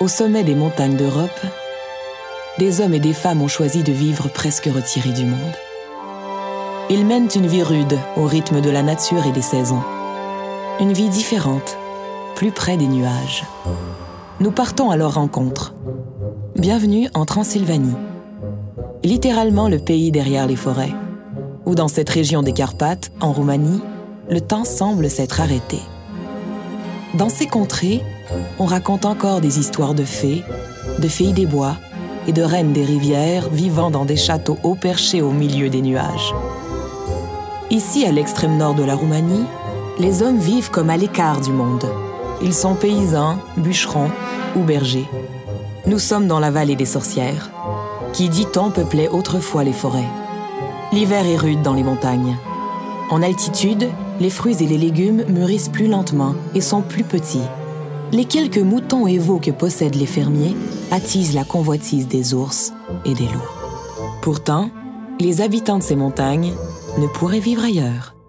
Au sommet des montagnes d'Europe, des hommes et des femmes ont choisi de vivre presque retirés du monde. Ils mènent une vie rude au rythme de la nature et des saisons. Une vie différente, plus près des nuages. Nous partons à leur rencontre. Bienvenue en Transylvanie, littéralement le pays derrière les forêts, où dans cette région des Carpates, en Roumanie, le temps semble s'être arrêté. Dans ces contrées, on raconte encore des histoires de fées des bois et de reines des rivières vivant dans des châteaux haut perchés au milieu des nuages. Ici, à l'extrême nord de la Roumanie, les hommes vivent comme à l'écart du monde. Ils sont paysans, bûcherons ou bergers. Nous sommes dans la vallée des sorcières, qui, dit-on, peuplait autrefois les forêts. L'hiver est rude dans les montagnes. En altitude, les fruits et les légumes mûrissent plus lentement et sont plus petits. Les quelques moutons et veaux que possèdent les fermiers attisent la convoitise des ours et des loups. Pourtant, les habitants de ces montagnes ne pourraient vivre ailleurs.